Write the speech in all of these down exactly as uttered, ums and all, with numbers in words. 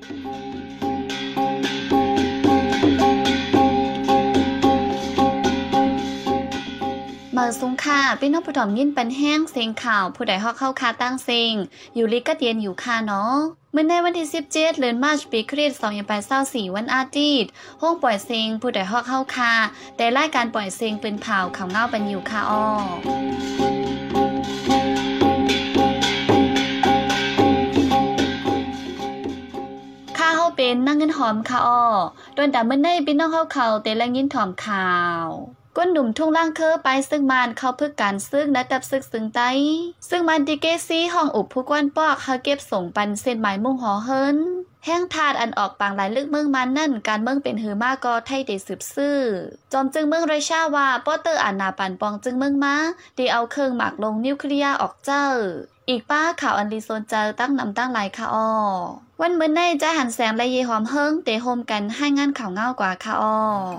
เมื่อสงค่ะพี่น้องผู้ถ่อมยินปันแห้งเสียงข่าวผู้ใดฮอกเข้าคาตั้งเสียงอยู่ลิก็เตียนอยู่ค่ะเนาะเมื่อในวันที่สิบเจ็ดเดือนมาร์ชปีคริสต์สองพันแปดร้อยยี่สิบสี่วันอาทิตย์ห้องปล่อยเสียงผู้ใดฮอกเข้าคาแต่รายการปล่อยเสียงเป็นเผาข่าวเงาปันอยู่ค่ะอ้อข้าเฮาเป็นนั่งเงินหอมค่ะอ้อโดนแต่เมื่อในพี่น้องเข้าเขาแต่ละยินถอมข่าวก้นหนุ่มทุ่งล่างเคอไปซึ่งมานเข้าพึกการซึ่งและตับซึกซึ่งไตซึ่งมันดิเกซี่ห้องอุบผู้กวนปอกเฮาเก็บส่งปันเส้นหมายมุ่งหอเฮินแห้งทาดอันออกปางหลายลึกเมืองมันนั่นการเมืองเป็นหือมากก็ไทยได้สืบซื่อจอมจึงเมืองไรชาว่าป้อเตอร์อานาปันปองจึงเมืองมาได้เอาเครื่องหมากลงนิวเคลียร์ออกเจ้าอีกป้าข่าวอันลีโซนเจอตั้งนำตั้งหลายค่ะอ้อวันมื้อในจะหันแสงและเยหอมเฮิงเตโฮมกันให้งานข่าวเงากว่าค่ะอ้อ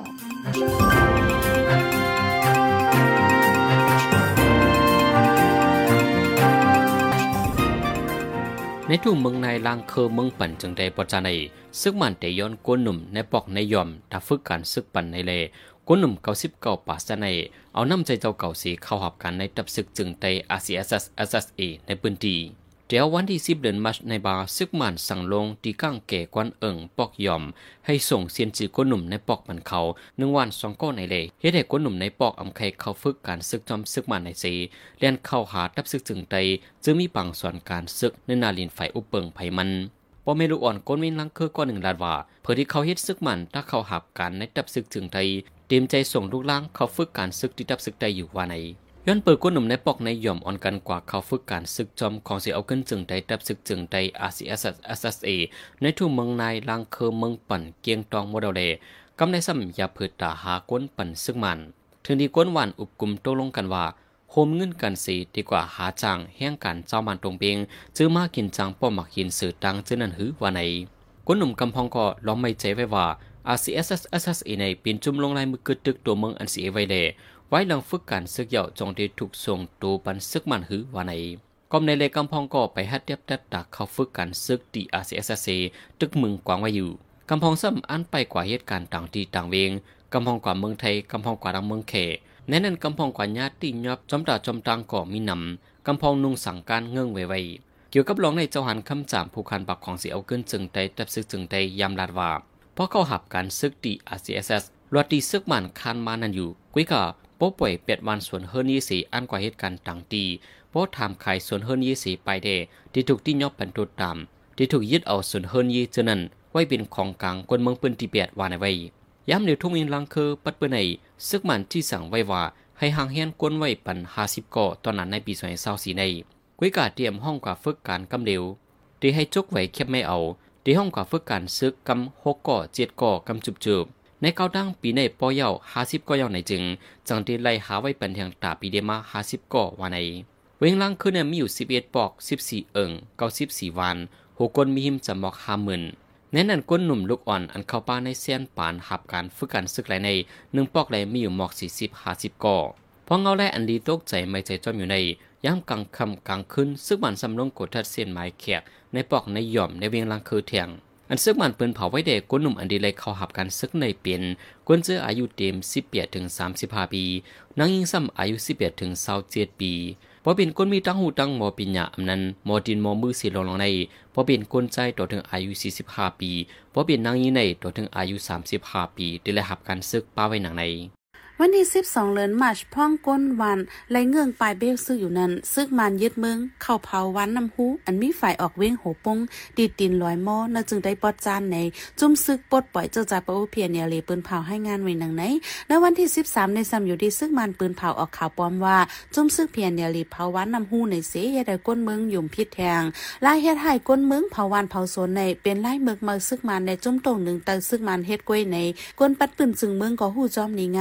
ในทุ่งเมืองในลางเคอเมืองปั่นจึงได้ปจาในซึ่งมันแต่ย้อนก้นหนุ่มในปอกในยอมถ้าฝึกการซึกปั่นในเลก้นหนุ่มเก้าสิบเก้าป่าสในเอาน้ำใจเจ้าเก่าสีเข้าหับกันในตับซึกจึงไต อาร์ ซี เอส เอส เอส เอส เอ ในพื้นที่เดี๋ยววันที่สิบเดือนมาร์ชในบาซึกมันสั่งลงตีก้างแก่กวนเอิงปอกยอมให้ส่งเซียนจีก้นหนุ่มในปอกมันเขาหนึ่งวันสองก้อนในเลเฮ็ดให้ก้นหนุ่มในปอกอำไข่เข้าฝึกการซึกจอมซึกมันในสีเลียนเข้าหาตับซึกจึงไตจึงมีปังส่วนการซึกในนาลินไฟอุปเปิงไผมันปอเมลูอ่อนก้นวินลังคือก้อนหนึ่งลาดว่าเพื่อที่เขาเฮ็ดซึกมันถ้าเขาหับการในตับซึกจึงไตเตรียมใจส่งลูกล่างเขาฝึกการซึกที่ตับซึกไตอยู่ว่าในย้อนเปิดก้นหนุ่มในปอกในย่อมอ่อนกันกว่าเขาฝึกการซึกจอมของเสียเอาขึ้นจึงไดตับซึกจึงได อาร์ ซี เอส เอส เอส เอ ในทุ่งเมืองนายลางเคอเมืองปั่นเกียงตองโมเดลเลกำในซ้ำยาเผือตาหาก้นปั่นซึกมันถึงที่ก้นหวานอุบกลุ่มโตลงกันว่าโฮมเงินกันสีดีกว่าหาจางแห้งกันเจ้ามันตรงเบียงจื้อมากินจังป้อมักหินสื่อดังจื้อนันหือว่าในก้นหนุ่มกำพองก็ล้อมไม่ใจไว้ว่า อาร์ ซี เอส เอส เอ ในปีนจุ่มลงลายมือกึดตึกตัวเมืองอันสีไว้เลยไว้หลังฝึกการซึกเหย่าจงได้ถูกส่งตัวปันซึกมันหือว่าในกอมในเลกำพองก็ไปฮัดเดียบดัดดักเขาฝึกการซึกดี อาร์ ซี เอส เอ ตึกเมืองกวางไว้อยู่กำพองซ้ำอันไปกว่าเหตุการณ์ต่างที่ต่างเวงกำพองกว่าเมืองไทยกำพองกว่าดังเมืองเขแน่นั้นกำพองกว่าญาติยอบจอมตาจอมตังก่อมีนำกำพองนุ่งสั่งการเงื่องไว้ไว้เกี่ยวกับรองในเจ้าหันคำจามผู้คันปักของเสียเอาเกินจึงได้ตับซึกจึงได้ยำลาดว่าเพราะเขาหับการซึกดี อาร์ ซี เอส เอส รวดดีซึกมันคานมานั่นอยู่กุ้ยก็โป๊ป่วยเป็ดวันส่วนเฮิรนยี่สีอันกว่าเหตุการณ์ต่างตีโป๊ทำไข่ส่วนเฮิรนยี่สีไปเดที่ถูกที่ยอบเป็นตัวตามที่ถูกยึดเอาส่วนเฮิรนยี่เจนั้นไว้เป็นของกลางคนเมืองปืนที่เปียดวานไว้ย้ำเดี๋ยวทุ่งอินลังคือปัดเปื่อยในซึกมันที่สั่งไว้ว่าให้ห่างเฮียนกวนไว้ปันห้าสิบก่อตอนนั้นในปีสองพันยี่สิบสี่ในกุ้ยกาเตรียมห้องกว่าฝึกการกำเร็วที่ให้จกไว้แคบไม่เอาที่ห้องกว่าฝึกการซึกกำหกก่อเจ็ดก่อกำจุบจุบในเก้าดังปีในปอเย่าห้าสิบก่อเย่าในจึงจังที่ไล่หาไว้เป็นเพียงตาปีเดมาห้าสิบก่อวานในเวงล่างคือเนี่ยมีอยู่สิบเอ็ดปอกสิบสี่เอิงเก้าสิบสี่วันหกคนมีหิมจะหมอกห้าหมื่นแน่นันก้นหนุ่มลูกอ่อนอันเข้าป้าในเซียนปานหับการฝึกการซึกไหลในหนึ่งปอกไหลมีอยู่หมอกสี่สิบห้าสิบก่อพอเงาแลอันดีตกใจไม่ใจจอมอยู่ในย่ำกลางคำกลางคืนซึกมันสำลงกดทัดเส้นไม้แขกในปอกในหย่อมในเวียงล่างคือเถียงอันซึกมันปืนเผาไว้เด็กก้นหนุ่มอันดีเลยเข้าหับการซึกในเปลี่ยนก้นเจออายุเต็มสิบแปดถึงสามสิบห้าปีนางยิงซ้ำอายุสิบแปดถึงยี่สิบเจ็ดปีพอเป็นก้นมีตั้งหูตั้งหมอปิญญาอำนั้นหมอดินหมอมือสีลงลงในพอเป็นก้นใจต่อถึงอายุสี่สิบห้าปีพอเป็นนางยิงในต่อถึงอายุสามสิบห้าปีได้เลยหับการซึกป้าไว้หนังในวันที่สิบสองเดือนมาร์ชพ่องก้นวันไล่เงื่องปลายเบลซึกอยู่นั้นซึกมันยึดเมืองเข้าเผาวันน้ำหูอันมีฝ่ายออกเว้งโหปงดีดินลอยหม้อน่าจึงได้ปอดจานในจุ่มซึกปลดปล่อยเจ้าจ่าปะอุเพียเนี่ยเลยปืนเผาให้งานไว้หนังไหนในวันที่สิบสามในซ้ำอยู่ดีซึกมันปืนเผาออกข่าวปลอมว่าจุ่มซึกเพียเนี่ยเลยเผาวันน้ำหูในเสียยาได้ก้นเมืองยุ่มพิษแทงลายเฮ็ดให้ก้นเมืองเผาวันเผาโซนในเป็นไล่เมืองมาซึกมันในจุ่มตรงหนึ่งเตอซึกมันเฮ็ดกล้วยในก้นปัดปืนจึงเมืองก็หู้จอมนี่งามอยู่ใน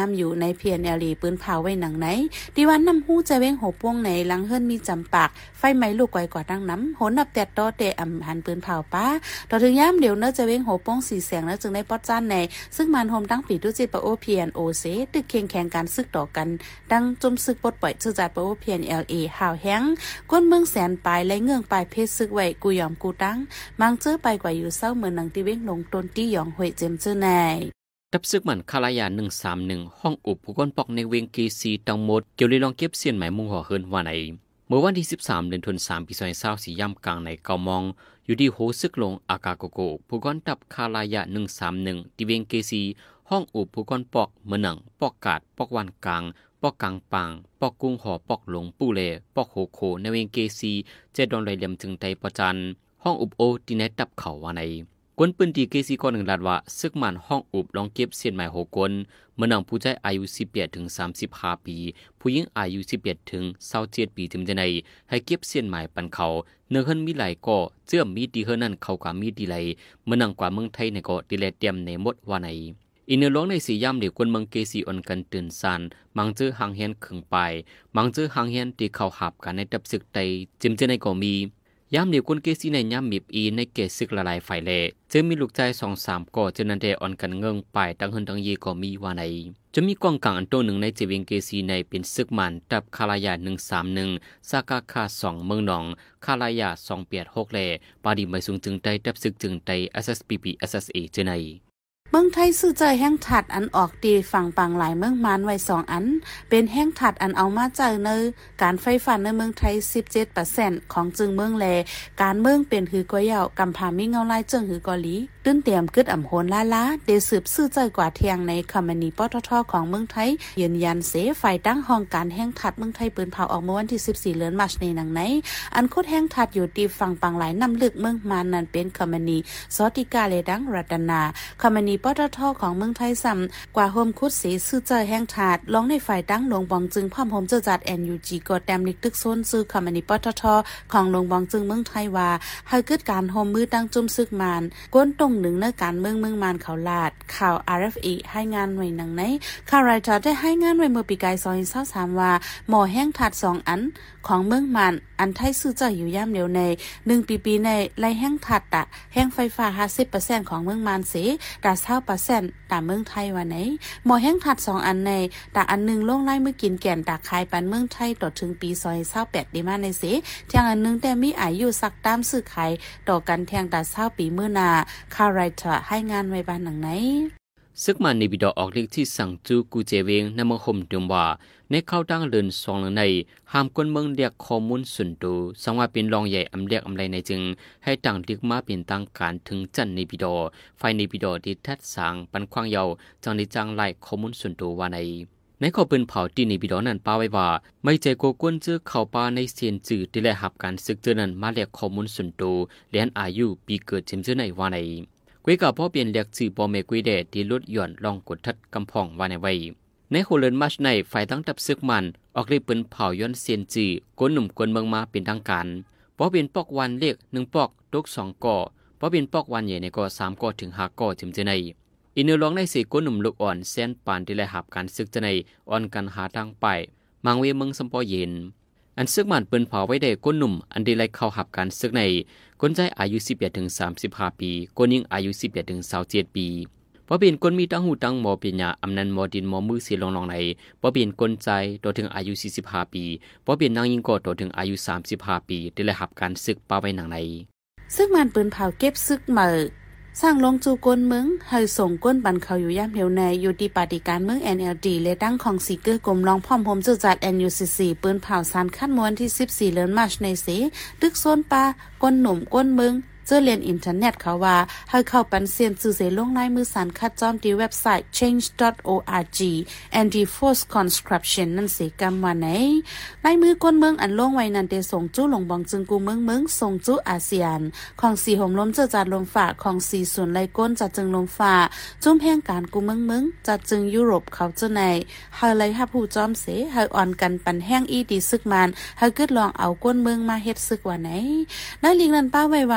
พี เอ็น แอล อี ปืนเผาไว้หนังไหนดีวันน้ำหู้ใจเว้งโหป้วงไหนหลังเฮิรนมีจำปากไฟไหม้ลูกไกวกว่าดังน้ำโหนับแตดต่อเตะอำหันปืนเผาป้าต่อถึงย่ำเดี๋ยวเนื้อจะเว้งโหป้งสีเสียงเนื้อจึงได้ปอดจ้านในซึ่งมันโฮมตั้งปีดุจิตปะโอ พี เอ็น โอ เสตึกเคียงแข่งการซึกต่อกันดังจมซึกปลดปล่อยชื่อจ่ายปะโอ พี เอ็น แอล เอ ห่าวแห้งก้นเมืองแสนปลายและเงื่องปลายเพชรซึกไว้กูยอมกูตั้งมังเจอไปกว่าอยู่เศร้าเหมือนหนังตีเว้งลงต้นตี้หยองหวยเจมเจอในดับซึกมันคาลายาหนึ่งสามหนึ่งห้องอุบผู้ก้นปอกในเวงกีซีตังหมดเกี่ยวเลยลองเก็บเสียนหมายมุงห่อเฮินว่าไหนเมื่อวันที่สิบสามเดือนธันวาคมปีสองพันยี่สิบสี่ย่ำกลางในเกามองอยู่ที่โหซึกลงอากาโกโกผู้ก้อนดับคาลายาหนึ่งสามหนึ่งที่เวงกีซีห้องอุบผู้ก้อนปอกเมือหนังปอกกาดปอกวันกลางปอกกลางปางปอกกุ้งห่อปอกหลงปูเลปอกโหโคในเวงเกซีเจดอนไรเหลี่ยมจึงไตประจันห้องอุบโอที่แนดับเขาว่าในกวนปืนตีเกซีก่อนหนึ่งลาดว่าซึกมันห้องอุบลองเก็บเสียนหมายโหกวนเมื่อนังผู้ใจอายุสิบแปดถึงสามสิบห้าปีผู้หญิงอายุสิบเอ็ดถึงยี่สิบเจ็ดปีถึงจะในให้เก็บเสียนหมายปันเขาเนื้อเฮิรนมีไหลก็เจื้อมมีดีเฮิรนนั่นเขากว่ามีดีไหลเมื่อนังกว่าเมืองไทยในก็ดีแลเตรียมในหมดว่าในอินเนอร์ร้องในสีย่ำเดี๋ยวกวนเมืองเกซีอ่อนกันตื่นสานมังเจอหางเฮียนขึงไปมังเจอหางเฮียนที่เขาหับกันในดับศึกไตจิมเจในก็มีย่ำเดียวคนเกซีในย่ำมีบอีในเกซึกละลายไฟเล่จึงมีลูกใจสองสามก่อจนนันเดอ่อนกันเงิงไปตั้งเฮินตั้งยีก็มีว่าในจะมีกองกลางอันโตหนึ่งในเจวิงเกซีในเป็นซึกมันดับคาลายาหนึ่งสามหนึ่งซากาคาสองเมืองหนองคาลายาสองเปียดหกเล่ปาดีไม่สูงจึงไตดับซึกจึงไต เอส เอส พี พี เอส เอส เอ เจในเมืองไทยซื้อใจแห้งถัดอันออกดีฝั่งปังหลายเมืองมันไว้สองอันเป็นแห้งถัดอันเอามาเจอเนอการไฟฟ้าในเมืองไทย สิบเจ็ดเปอร์เซ็นต์ ของจึงเมืองแลการเมืองเป็นหือกว่าเยาวกำพามีเงาลายจึงหือกอลีตื้นเตรียมกึดอ่ำโหนล้าล้าเดสืบซื้อใจกว่าเทียงในคอมมานีปตทของเมืองไทยยืนยันเสฝ่ายตั้งห้องการแห้งถัดเมืองไทยปืนเผาออกเมื่อวันที่สิบสี่เดือนมีนาคมในหนังไหนอันโคตรแห้งถัดอยู่ดีฝั่งปังหลายนำลึกเมืองมันนั้นเป็นคอมมานีซอติกาเลดังรัตนาคอมมานีปตทของเมืองไทยซ้ำกว่าโฮมคุดสีซื้อเจอแห้งถาดลองในฝ่ายตั้งหลวงบองจึงพร้อมโฮมเจอจัด เอ็น ยู จี กดแต้มลิกตึกโซนซื้อคอมมานีปตทของหลวงบองจึงเมืองไทยว่าให้เกิดการโฮมมือตั้งจุ่มซึกมานก้นตรงหนึ่งในการเมืองเมืองมานเขาลาดข่าว อาร์ เอฟ อี ให้งานไว้หนังไหนข่าวรายทอดได้ให้งานไว้เมื่อปีกายสองพันยี่สิบสามว่าหมอแห้งถาดสองอันของเมืองมานอันไทยซื้อเจออยู่ย่ำเดียวในหนึ่งปีปีในไล่แห้งถาดตะแห้งไฟฟ้า ห้าสิบเปอร์เซ็นต์ ของเมืองมานเสดาเท่าเปอร์เซ็นต์ตามเมืองไทยว่าไหนหมอแห้งถัดสองอันในแต่อันนึงลงไล่เมื่อกินแก่นตาคายปันเมืองไทยต่อถึงปีสองพันยี่สิบแปดดีมาในเสเทียงอันนึงแต่มีอายุสักตามซื้อขายต่อกันเทียงตาเศร้าปีเมื่อนาคาไรทอให้งานไว้บ้านหนังไหนซึกมันในบิดอออกเลขที่สั่งจูกูเจเวงในเมืองห่มเดิมว่าในเข้าตั้งเดินสองหลังในห้ามคนเมืองเรียกข้อมูลส่วนตัวสังว่าเป็นรองใหญ่อำเรียกอำไรในจึงให้ต่างเรียกมาเป็นต่างการถึงจันในบิดอไฟในบิดอที่ทัดสางปันควางเยาจังในจังไล่ข้อมูลส่วนตัวว่าในในข้อปืนเผาที่ในบิดอนั้นป้าไว้ว่าไม่ใจโกกวนเจอเข้าป่าในเสียนจืดที่ได้หับการซึกเจอนั้นมาเรียกข้อมูลส่วนตัวเลี้ยนอายุปีเกิดเจมเจอในว่าในกุยกับพ่อเปลี่ยนเรียกสื่อปอเมกุยเดที่ลดหย่อนลองกดทัดกำพองว่าในไว้ในโคเลินมัชในฝ่ายตั้งดับซึกมันออกเรียกปืนเผาย้อนเซียนจือกวนหนุ่มกวนเมืองมาเป็นทางการพอเป็นปอกวันเรียกหนึ่งปอกตกสองก่อพอเป็นปอกวันใหญ่ในก่อสามก่อถึงห้าก่อจำเจในอินเนอร์ร้องในสี่กวนหนุ่มลูกอ่อนเซนปานที่ได้หับการซึกเจในอ่อนกันหาทางไปมังเวเมืองสมปอเย็นอันซึกมันปืนเผาไว้ได้กวนหนุ่มอันดีไลเข้าหับการซึกในคนใจอายุสิบแปดถึงสามสิบห้าปีคนยิ่งอายุสิบแปดถึงยี่สิบเจ็ดปีพอเป็นคนมีตั้งหูตั้งหมอปัญญาอำนันหมอดินหมอมือเสียลงลองในพอเป็นคนใจตัวถึงอายุสี่สิบห้าปีพอเป็นนางยิงก็ตัวถึงอายุสามสิบห้าปีได้เลยหับการซึกป้าไว้หนังในซึ่งมันปืนเผาเก็บซึกเหมือสร้างลงจูก้นเมืองให้ส่งก้นบันเขาอยู่ย่ำเหวในอยู่ดีปฏิการเมือง เอ็น แอล ดี และตั้งของซีเกอร์กลมรองพร้อมพมจุจัด เอ็น ยู ซี ซี ปืนเผาสารขั้นมวนที่สิบสี่เดือนมาร์ชในเสตึกโซนปลาก้นหนุ่มก้นเมืองเจอเรียนอินเทอร์เน็ตเขาว่าให้เข้าปันเซียนสื่อเสลงลายมือสารคัดจอมที่เว็บไซต์ change ดอท โอ อาร์ จี anti force conscription นั่นเสกำว่าไหนลายมือก้นเมืองอันลงไว้นันเตส่งจู้หลงบองจึงกูเมืองเมืองส่งจู้อาเซียนของสีห่มล้มเจอจัดลมฝ่าของสีส่วนไลก้นจัดจึงลมฝ่าจุ้มแห่งการกูเมืองเมืองจัดจึงยุโรปเขาเจอในให้ไลฮับผู้จอมเสให้อ่อนกันปันแห้งอีดีซึกมันให้กึดลองเอาก้นเมืองมาเฮ็ดซึกว่าไหนได้ลิงนั้นป้าไว้ว่าไม้มี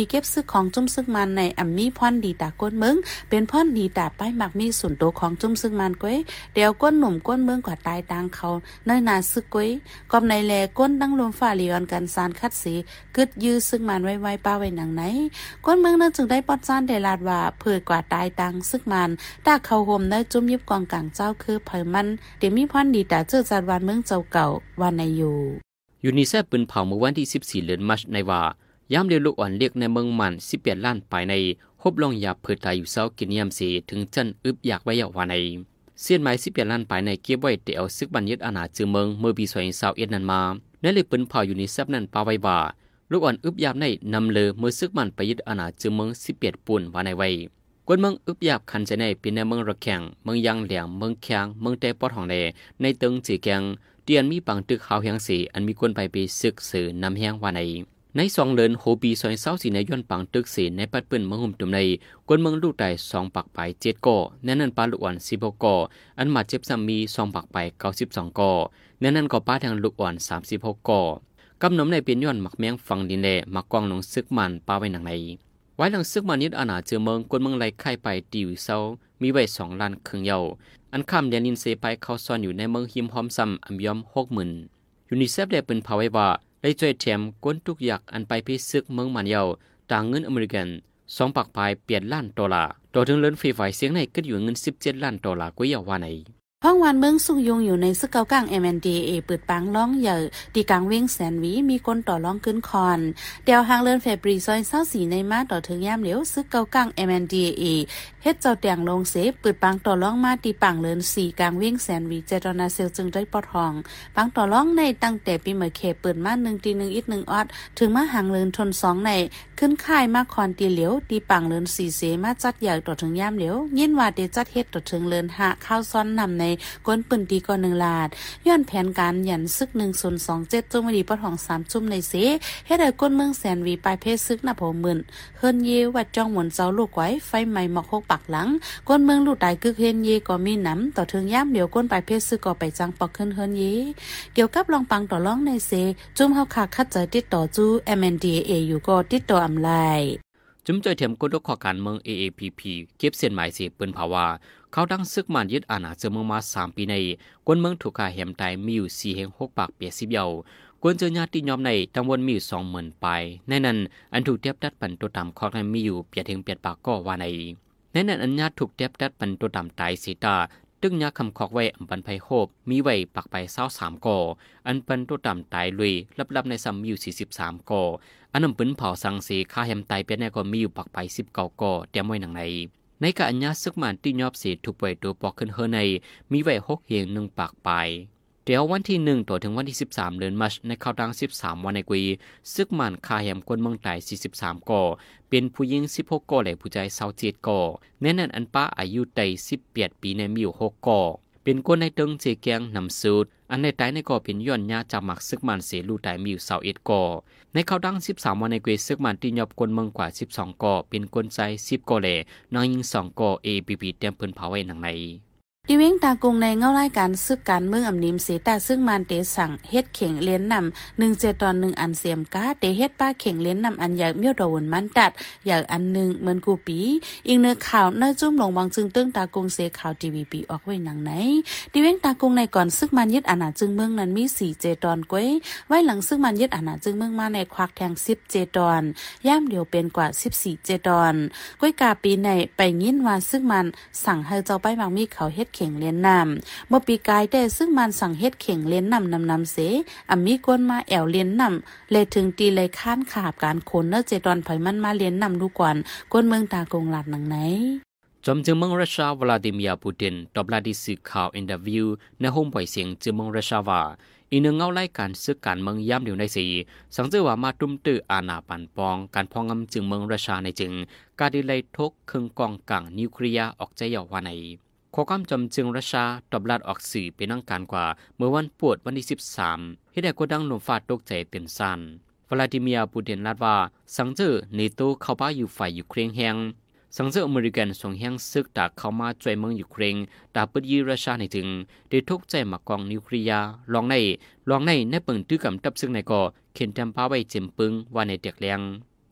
เก็บซึกของจุ้มซึกมันในอัมมีพรดีตาก้นเมืองเป็นพรดีตาป้ายมักมีส่วนตัวของจุ้มซึกมันก้อยเดี๋ยวก้นหนุ่มก้นเมืองกว่าตายตางเขาเนื้อนาซึกก้อยกอบในแลก้นดังลมฝ่าลีออนกันซานคัดสีกึดยื้อซึกมันไว้ไว้ป้าไว้หนังไหนก้นเมืองนั้นจึงได้ปอดซ่านเดลาดว่าเผื่อกว่าตายตางซึกมันตาเขาห่มได้จุ้มยิบกองกลางเจ้าคือเผยมันเดี๋ยวมีพรดีตาเจอจัดวันเมืองเจ้าเก่าวันในอยู่ยูนิเซฟปืนเผาเมื่อวันที่สิบสี่เดือนมีนาคมในว่ายามเรียนลูกอ่อนเรียกในเมืองมันสิบแปดล้านไปในฮบลองยาเพื่อตายอยู่เศร้ากินยามสีถึงจันอึบอยากไว้ยาววันในเสียนไม้สิบแปดล้านไปในเก็บไว้เดี๋ยวซึกบันยึดอาณาจือเมืองเมื่อปีสองพันยี่สิบเอ็ดนั้นมาในเลยปืนเผายูนิเซฟนั้นปาไว้ว่าลูกอ่อนอึบยาบในนำเลยเมื่อซึกมันไปยึดอาณาจือเมืองสิบแปดปูนวันในไว้กวนเมืองอึบยาบคันใจในเป็นในเมืองระแข่งเมืองยางเหลียงเมืองแข็งเมืองเตปอดของในในตึงจีแกงเตียนมีปังตึกขาวแหงสีอันมีคนไปไปซึกสื่อนำแหงวันในในสองเดือนโฮปีซอยเศร้าสีในย้อนปังตึกสีในปัดปืนเมืองหุ่มตุ่มในกวนเมืองลูกไต่สองปักไปเจ็ดก่อแน่นันปลาลูกอ่อนสิบหกก่ออันมาเจ็บซ้ำมีสองปักไปเก้าสิบสองก่อแน่นันก่อป้าทางลูกอ่อนสามสิบหกก่อกำนมในเป็นย้อนหมักแมงฟังดินเล่หมักกองหนองซึกมันปลาไว้หนังในไว้หลังซึกมันยึดอาณาเจือเมืองกวนเมืองไล่ไข่ไปติวเศร้ามีไว้สองล้านครึ่งเยาอันข้ามเดนินเซไปเข้าซ่อนอยู่ในเมืองหิมหอมซ้ำอัมยอมหกหมื่นยูนิเซฟได้เป็นภาวะว่าได้ช่วยแถมก้นทุกอยากอันไปพิซึกเมืองมันเยาต่างเงินอเมริกันสองปักพายเปลี่ยนล้านดอลลาร์ต่อถึงเลินฟรีไฟเสียงในก็อยู่เงินสิบเจ็ดล้านดอลลาร์ก็ยาวว่าในห้องวันเมืองสุกยงอยู่ในซึกเกากลาง เอ็ม เอ็น ดี เอ เปิดปังร้องใหญ่ตีกลางเว้งแสนวีมีคนต่อร้องขึ้นคอนเดียวหางเลินเฟบรีซอยเศร้าสีในมาต่อถึงย่ามเหลียวซึกเกากลาง เอ็ม เอ็น ดี เอ เฮ็ดเจ้าแต่งลงเสเปิดปังต่อร้องมาตีปังเลินสี่กลางเว้งแสนวีเจดอนาเซลจึงได้ปอดห้องปังต่อร้องในตั้งแต่ปีเมื่อเคเปิดมาหนึ่งตีหนึ่งอีกหนึ่งออดถึงมาหางเลินทนสองในขึ้นค่ายมาคอนตีเหลียวตีปังเลินสี่เสมาจัดใหญ่ต่อถึงย่ามเหลียวยินว่าเดจัดเฮ็ดต่อถึงเลินหาข้าวซ้อนนำในก้นปืนดีกว่าหนึ่งลาดย้อนแผนการยันซึกหนึ่งศูนย์สองเจ็ดจงมาดีปอดห้องสามจุ่มในเสเฮ็ดให้ก้นเมืองแสนวีปลายเพศซึกนับหัวหมื่นเฮิรนเยวัดจ้องหมุนเจ้าลูกไว้ไฟไหม้หมอกหกปักหลังก้นเมืองลูกตายกึกเฮิรนเยก็มีน้ำต่อถึงย่ามเดี๋ยวก้นปลายเพศซึกก็ไปจังปอกขึ้นเฮิรนเยเกี่ยวกับลองปังต่อร้องในเสจุ่มเฮาขาคัดใจติดต่อจู เอ็ม เอ็น ดี เอ อยู่ก็ติดต่ออำไลจุ่มใจเถียมกดขอการเมือง เอ เอ พี พี เก็บเส้นหมายเสียปืนภาวะเขาดังซึกมันยึดอาณาเจอเมืองมาสามปีในกวนเมืองถูกฆ่าแหมตายมีอยู่สี่แห่งหกปากเปียสิบเยาวกวนเจอญาติยอมในตำบลมีอยู่สองหมื่นปลายในนั้นอันถูกเทียบดัดปันตัวตามคอกนั้นมีอยู่เปียถึงเปียปากก็ว่าในในนั้นอันญาติถูกเทียบดัดปันตัวตามตายสีตาตึงยาคำคอกไว้อันปันไพโฮบมีไว้ปักไปเศร้าสามก่ออันปันตัวตามตายลุยลับๆในซ้ำมีอยู่สี่สิบสามก่ออันนำปืนเผาสังสีฆ่าแหมตายเป็นแน่ก็มีอยู่ปักไปสิบเก้าก่อเตรียมไว้หนังในในการอัญญาซึกมันที่ยอบเสียถูกปล่อยตัวปอกขึ้นเฮอในมีไว้หกเฮียงหนึ่งปากปลายเดี๋ยววันที่หนึ่งต่อถึงวันที่สิบสามเดือนมัชในข่าวดังสิบสามวันในกุยซึกมันฆ่าแหมคนเมืองตายสี่สิบสามก่อเป็นผู้หญิงสิบหกก่อและผู้ชายเศร้าเจ็ดก่อแน่นั้นอันป้าอายุไตสิบแปดปีในมีอยู่หกก่อเป็นคนในเติงเจแกงนำสูตรอันในตายในก่อเป็นย้อนยาจากหมักซึกมันเสียลูตายมีอยู่เศร้าเอ็ดก่อในข่าวดังสิบสามวันในกุยซึกมันที่ยอบคนเมืองกว่าสิบสองก่อเป็นคนใจสิบก่อและน้อยยิงสองก่อ เอ พี พี เต็มเพิ่นเผาไว้หนังในดิเว้งตากงในเงารายการซึกการเมืองอำนิมเสตาซึ่งมันเตสั่งเฮ็ดเข่งเลี้ยนนำหนึ่งเจตอนหนึ่งอันเสียมกาเตเฮ็ดป้าเข่งเลี้ยนนำอันอยากเมียวดวนมันตัดอยากอันหนึ่งเหมือนกูปีอีกเนื้อข่าวเนื้อจุ่มลงบางจึงตึ้งตากงเสข่าวทีวีปีออกไว้หนังไหนดิเว้งตากงในก่อนซึกมันยึดอาณาจึงเมืองนั้นมีสี่เจตอนก้อยไว้หลังซึกมันยึดอาณาจึงเมืองมาในควักแทงสิบเจตอนย่ามเดียวเป็นกว่าสิบสี่เจตอนก้อยกาปีในไปยินว่าซึกมันสั่งให้เจ้าไปบางมีเขาเฮ็ดเข่งเลี้ยนนำเมื่อปีกายได้ซึ่งมันสั่งเฮ็ดเข่งเล่นนำนำนำเสอ่ำมีก้นมาแอวเล่นนำเลยถึงตีเลยค้านขาบการขนเนื้อเจดอนไผมันมาเล่นนำดูก่อนก้นเมืองตากงหลัดหนังไหนจอมจึงเมืองรัสเซียวลาดิเมียร์ปูตินตอบลาดิสื่อข่าวอินเตอร์วิวในห้องปล่อยเสียงจึงเมืองรัสเซียว่าอีนึงเงาไล่การซึกการเมืองย่ำเดียวในสีสังเจอว่ามาตุ้มตื้ออาณาปันปองการพองงำจึงเมืองรัสเซียในจึงการดิไลทกเครื่องกองกลางนิวเคลียร์ออกใจยาวว่าในข้อความจำจึงรัสเซียตอบลัดออกสื่อเป็นนังการกว่าเมื่อวันปวดวันที่สิบสามที่ได้กดดังลมฟาดตกใจเต็มสันวลาดิเมียร์ปูตินลาดว่าสังเจอเนโตเข้าป้าอยู่ฝ่ายยูเครนแหงสังเจออเมริกันส่งแหงซึกตากเข้ามาช่วยเมืองยูเครนตาปิดยีรัสเซียในถึงได้ทุกใจมากองนิวเคลียร์ลองในลองในในเปิงตื้อกำตับซึ่งในก่อเข็นแทมพาไว้เจ็มปึงว่าในเด็กแรงฟ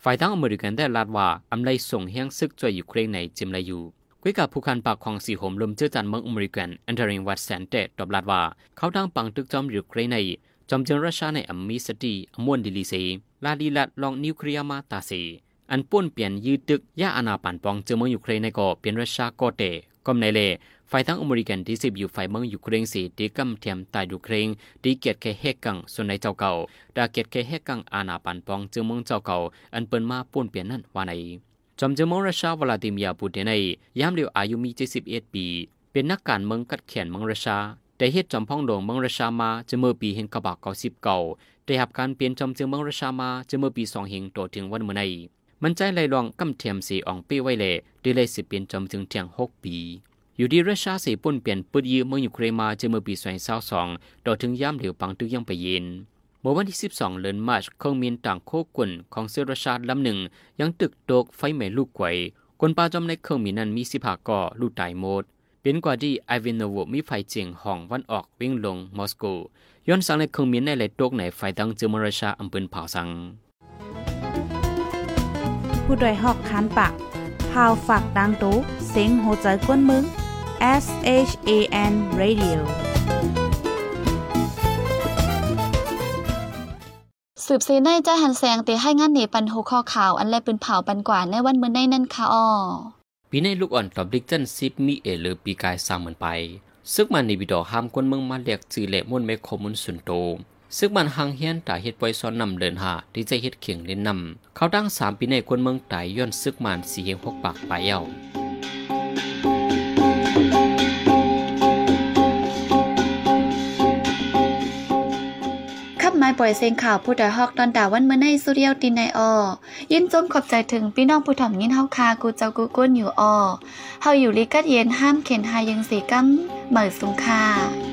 ฝ่ายทั้งอเมริกันได้ลาดว่าอำไลส่งแห่งซึกจ่วยยูเครนในจิมไลอยู่กุยกับผู้คันปากของสีหมลมเจื้อจันเมืองอเมริกันแอนเดริงวัตแซนเตตอบลาดว่าเขาดังปังตึกจอมยูเครนในจอมเจรัสชาในอัมมิสตีอมวนดิลิเซลาดีลัดลองนิวเคลียร์มาตาเซอันป่วนเปลี่ยนยืดตึกย่าอาณาปันปองเจอเมืองยูเครนในก็เปลี่ยนรัสชาโกเตก็ในเล่ฝ่ายทั้งอเมริกันที่สิบอยู่ฝ่ายเมืองยูเครนสีตีกำเทียมตายยูเครนตีเกียรติแค่เฮกังส่วนในเจ้าเก่าดาเกียรติแค่เฮกังอาณาปันปองเจอเมืองเจ้าเก่าอันเปิ้นมาป่วนเปลี่ยนนั่นว่าในจอมเจอเมืองรัสชาวลาดิเมียร์ปูตินในยามเดียวอายุมีเจ็ดสิบเอ็ดปีเป็นนักการเมืองกัดแขนเมืองรัสชาแต่เฮ็ดจอมพ่องโด่งเมืองรัสชามาจะเมื่อปีเห็นกระบะเก้าสิบเก่าได้รับการเปลี่ยนจอมเจอเมืองรัสชามาจะเมื่อปีสองเฮงโตถึงวันเมื่อในมันใจไหลลองกำเทียมสีอองปีไว้เล่ได้เลยสิเปลี่ยนจอมจึงเทียงหกปีอยู่ดีรัสชาสีป่นเปลี่ยนปืดยืมเมืองยูเครนมาจะเมื่อปีสองพันยี่สิบสองโตถึงย่ำเหลวปังตึกยังไปเย็นเมื่อวันที่สิบสองเดือนมาร์ชเครื่องบินต่างโคกุนของเซรัสชาลำหนึ่งยังตึกตกไฟไหม้ลูกไกวคนปาจอมในเครื่องบินนั้นมีสิบห้าก่อลูกตายหมดเป็นกว่าที่ไอวินโนโวมีไฟเจียงห้องวันออกวิ่งลงมอสโกย้อนสังในเครื่องบินในไหลตกในไฟดังเจอมรัสชาอำเภอเผาสังผู้โดยหอกคันปากพาวฝากดังตู้เสียงโหใจกวนมึง S H A N Radio สืบซีในใจหันแสงเตให้งานเหนปันโหข้อข่าวอันแลปืนเผาปันกว่าในวันมื้อในนั่นค่ะอ้อปีในลูกอ่อนตอบดิกจันซิปมีเอหรือปีกายสร้างเหมือนไปซึกมันในบิดอห้ามคนเมืองมาเรียกจือเละมุ่นไม่คมมุนสุนโตซึกมันหางเฮียนตาเฮ็ดปล่อยซ้อนนำเดินหาที่จะเฮ็ดเขียงเล่นนำเขาตั้งสามปีในคนเมืองตายย้อนซึกมันสีเฮงพกปากปลายเย้าขับไม้ปล่อยเสียงข่าวผู้ใดฮอกตอนดาวันเมื่อในสุเรียวตินในออยินจมขอบใจถึงพี่น้องผู้ถ่อมยินเฮาคากูเจ้ากูก้นอยู่ออเฮาอยู่ลิกัดเย็นห้ามเข็นหายังสีกัมเหมือสุงคา